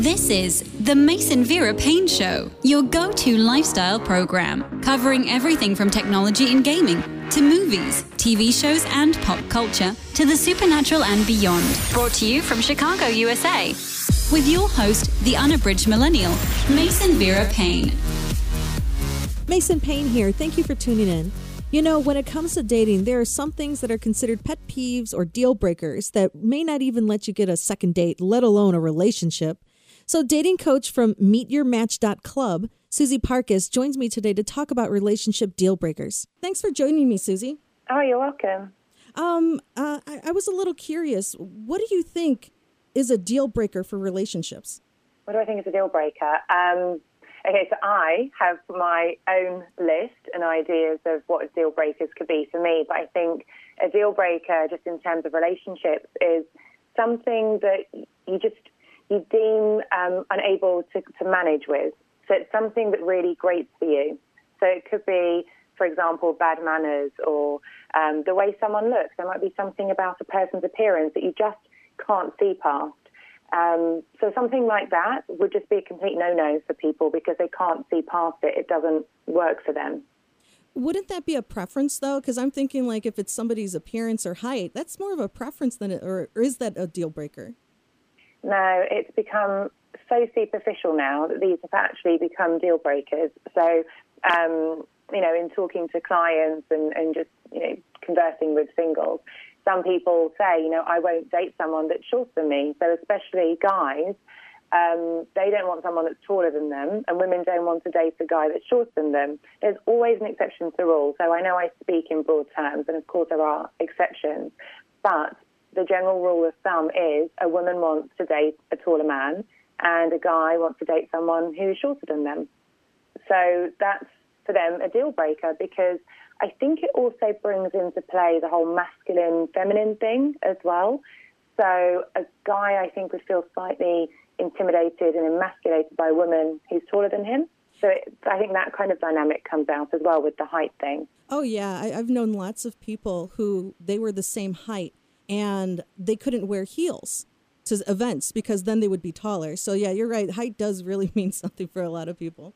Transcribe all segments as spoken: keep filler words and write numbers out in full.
This is the Mason Vera Payne Show, your go-to lifestyle program, covering everything from technology and gaming to movies, T V shows and pop culture to the supernatural and beyond. Brought to you from Chicago, U S A, with your host, the unabridged millennial, Mason Vera Payne. Mason Payne here. Thank you for tuning in. You know, when it comes to dating, there are some things that are considered pet peeves or deal breakers that may not even let you get a second date, let alone a relationship. So dating coach from meet your match dot club, Susie Parkes, joins me today to talk about relationship deal breakers. Thanks for joining me, Susie. Oh, you're welcome. Um, uh, I, I was a little curious. What do you think is a deal breaker for relationships? What do I think is a deal breaker? Um, okay, so I have my own list and ideas of what deal breakers could be for me, but I think a deal breaker, just in terms of relationships, is something that you just you deem um, unable to, to manage with. So it's something that really grates for you. So it could be, for example, bad manners or um, the way someone looks. There might be something about a person's appearance that you just can't see past. Um, so something like that would just be a complete no-no for people because they can't see past it. It doesn't work for them. Wouldn't that be a preference, though? Because I'm thinking, like, if it's somebody's appearance or height, that's more of a preference than it, or, or is that a deal breaker? No, it's become so superficial now that these have actually become deal breakers. So, um, you know, in talking to clients and, and just, you know, conversing with singles, some people say, you know, I won't date someone that's shorter than me. So especially guys, um, they don't want someone that's taller than them, and women don't want to date a guy that's shorter than them. There's always an exception to the rule. So I know I speak in broad terms, and of course there are exceptions, but the general rule of thumb is a woman wants to date a taller man and a guy wants to date someone who's shorter than them. So that's, for them, a deal breaker because I think it also brings into play the whole masculine, feminine thing as well. So a guy, I think, would feel slightly intimidated and emasculated by a woman who's taller than him. So it, I think that kind of dynamic comes out as well with the height thing. Oh, yeah. I, I've known lots of people who they were the same height and they couldn't wear heels to events because then they would be taller. So, yeah, you're right. Height does really mean something for a lot of people.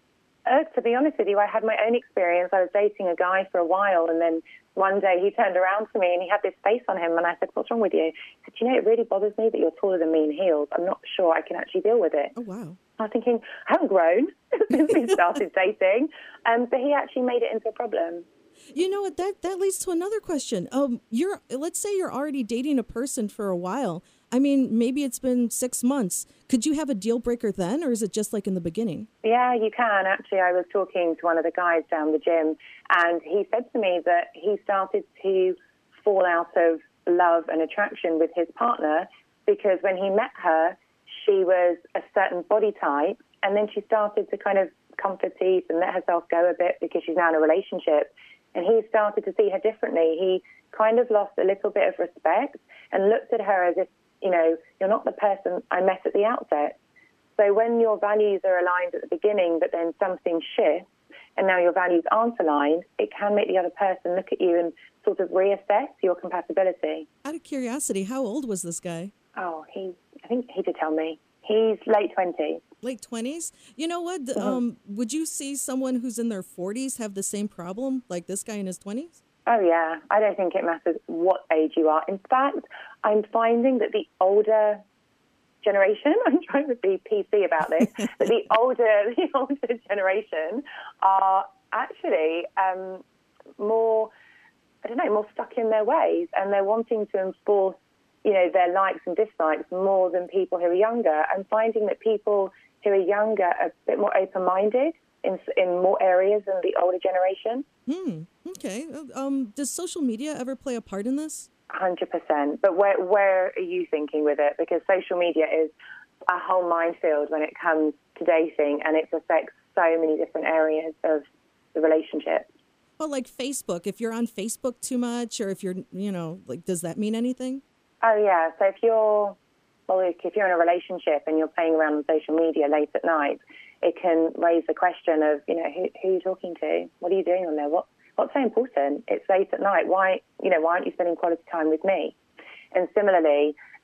Uh, to be honest with you, I had my own experience. I was dating a guy for a while, and then one day he turned around to me and he had this face on him, and I said, what's wrong with you? He said, you know, it really bothers me that you're taller than me in heels. I'm not sure I can actually deal with it. Oh, wow. I was thinking, I haven't grown since we started dating. Um, but he actually made it into a problem. You know what? That that leads to another question. Um, you're let's say you're already dating a person for a while. I mean, maybe it's been six months. Could you have a deal breaker then, or is it just like in the beginning? Yeah, you can. Actually, I was talking to one of the guys down the gym, and he said to me that he started to fall out of love and attraction with his partner because when he met her, she was a certain body type, and then she started to kind of comfort her teeth and let herself go a bit because she's now in a relationship. And he started to see her differently. He kind of lost a little bit of respect and looked at her as if, you know, you're not the person I met at the outset. So when your values are aligned at the beginning, but then something shifts and now your values aren't aligned, it can make the other person look at you and sort of reassess your compatibility. Out of curiosity, how old was this guy? Oh, he, I think he did tell me. He's late twenties. Late twenties? You know what? Mm-hmm. Um, would you see someone who's in their forties have the same problem like this guy in his twenties? Oh, yeah. I don't think it matters what age you are. In fact, I'm finding that the older generation, I'm trying to be P C about this, but the older, the older generation are actually um, more, I don't know, more stuck in their ways, and they're wanting to enforce, you know, their likes and dislikes more than people who are younger. I'm finding that people who are younger are a bit more open-minded in in more areas than the older generation. Hmm. Okay. Um, does social media ever play a part in this? one hundred percent. But where where are you thinking with it? Because social media is a whole minefield when it comes to dating, and it affects so many different areas of the relationship. Well, like Facebook, if you're on Facebook too much, or if you're, you know, like, does that mean anything? Oh, yeah. So if you're, well, if you're in a relationship and you're playing around on social media late at night, it can raise the question of, you know, who, who are you talking to? What are you doing on there? What What's so important? It's late at night. Why, you know, why aren't you spending quality time with me? And similarly,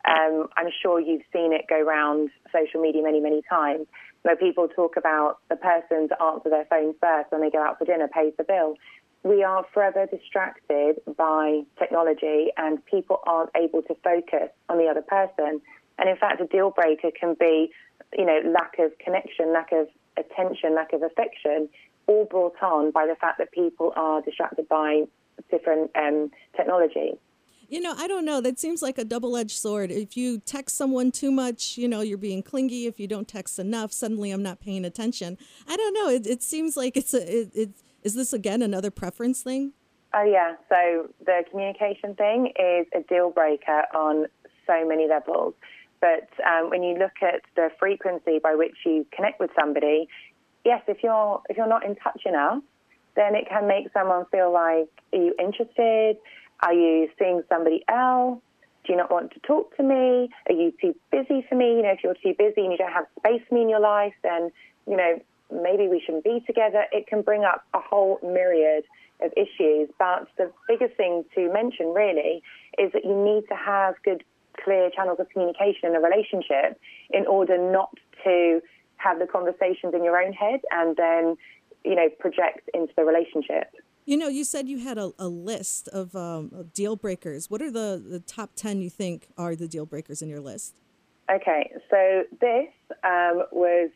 Um, I'm sure you've seen it go around social media many, many times, where people talk about the person to answer their phone first when they go out for dinner pays the bill. We are forever distracted by technology, and people aren't able to focus on the other person. And in fact, a deal breaker can be, you know, lack of connection, lack of attention, lack of affection, all brought on by the fact that people are distracted by different um, technology. You know, I don't know. That seems like a double-edged sword. If you text someone too much, you know, you're being clingy. If you don't text enough, suddenly I'm not paying attention. I don't know. It, it seems like it's a, it, it, is this, again, another preference thing? Oh, yeah. So the communication thing is a deal breaker on so many levels. But um, when you look at the frequency by which you connect with somebody, yes, if you're if you're not in touch enough, then it can make someone feel like, are you interested? Are you seeing somebody else? Do you not want to talk to me? Are you too busy for me? You know, if you're too busy and you don't have space for me in your life, then, you know, maybe we shouldn't be together. It can bring up a whole myriad of issues. But the biggest thing to mention, really, is that you need to have good, clear channels of communication in a relationship in order not to have the conversations in your own head and then, you know, project into the relationship. You know, you said you had a, a list of, um, of deal breakers. What are the, the top ten you think are the deal breakers in your list? Okay, so this um, was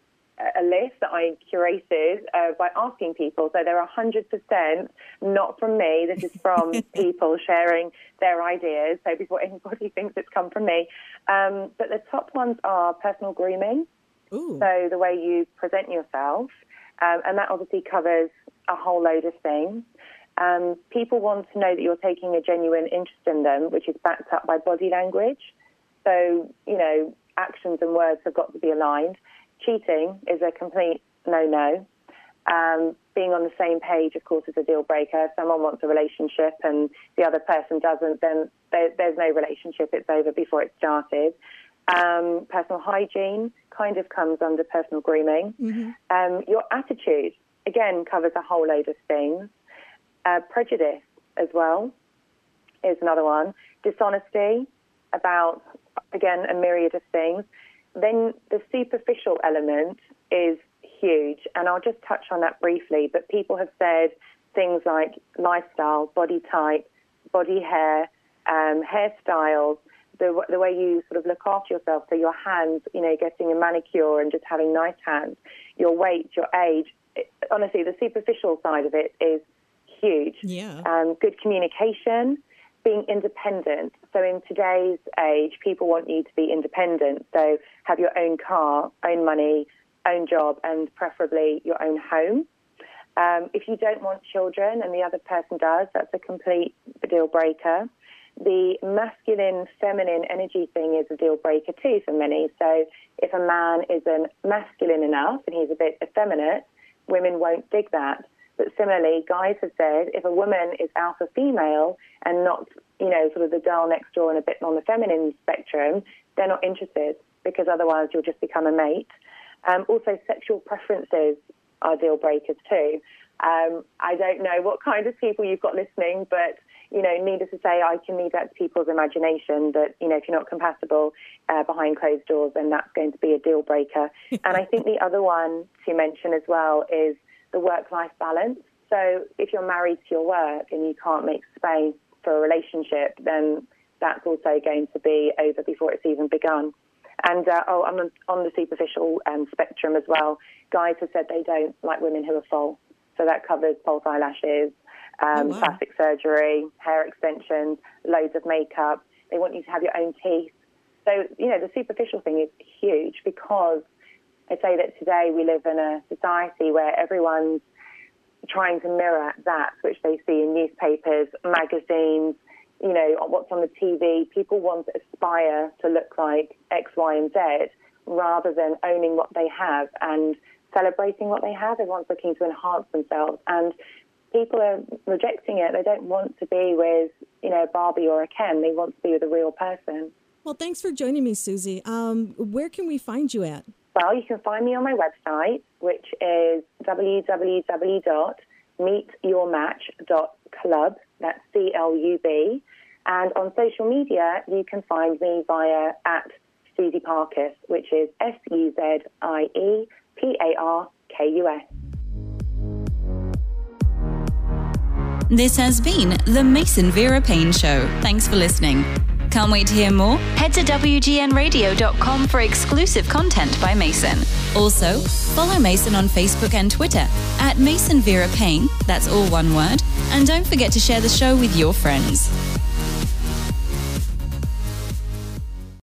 a list that I curated uh, by asking people. So they're one hundred percent not from me. This is from people sharing their ideas. So before anybody thinks it's come from me. Um, but the top ones are personal grooming. Ooh. So the way you present yourself. Um, and that obviously covers a whole load of things. Um, people want to know that you're taking a genuine interest in them, which is backed up by body language. So, you know, actions and words have got to be aligned. Cheating is a complete no-no. Um, being on the same page, of course, is a deal breaker. If someone wants a relationship and the other person doesn't, then there, there's no relationship. It's over before it started. Um, personal hygiene kind of comes under personal grooming. Mm-hmm. Um, your attitude, again, covers a whole load of things. Uh, prejudice as well is another one. Dishonesty about, again, a myriad of things. Then the superficial element is huge, and I'll just touch on that briefly, but people have said things like lifestyle, body type, body hair, um, hairstyles, the, the way you sort of look after yourself, so your hands, you know, getting a manicure and just having nice hands, your weight, your age. It, honestly, the superficial side of it is huge. Yeah. Um, good communication, being independent. So in today's age, people want you to be independent. So have your own car, own money, own job, and preferably your own home. Um, if you don't want children and the other person does, that's a complete deal breaker. The masculine, feminine energy thing is a deal breaker too for many. So if a man isn't masculine enough and he's a bit effeminate, women won't dig that. But similarly, guys have said if a woman is alpha female and not, you know, sort of the girl next door and a bit on the feminine spectrum, they're not interested because otherwise you'll just become a mate. Um, also, sexual preferences are deal breakers too. Um, I don't know what kind of people you've got listening, but, you know, needless to say, I can leave that to people's imagination that, you know, if you're not compatible uh, behind closed doors, then that's going to be a deal breaker. And I think the other one to mention as well is the work-life balance. So if you're married to your work and you can't make space for a relationship, then that's also going to be over before it's even begun. And, uh, oh, I'm on the superficial um, spectrum as well. Guys have said they don't like women who are false. So that covers false eyelashes, um, oh, wow. plastic surgery, hair extensions, loads of makeup. They want you to have your own teeth. So, you know, the superficial thing is huge because I say that today we live in a society where everyone's trying to mirror that which they see in newspapers, magazines, you know, what's on the T V. People want to aspire to look like X, Y, and Z rather than owning what they have and celebrating what they have. Everyone's looking to enhance themselves. And people are rejecting it. They don't want to be with, you know, a Barbie or a Ken. They want to be with a real person. Well, thanks for joining me, Susie. Um, where can we find you at? Well, you can find me on my website, which is w w w dot meet your match dot club. That's C L U B. And on social media, you can find me via at Susie Parkus, which is S U Z I E P A R K U S. This has been the Mason Vera Payne Show. Thanks for listening. Can't wait to hear more? Head to W G N radio dot com for exclusive content by Mason. Also, follow Mason on Facebook and Twitter at Mason Vera Payne, that's all one word, and don't forget to share the show with your friends.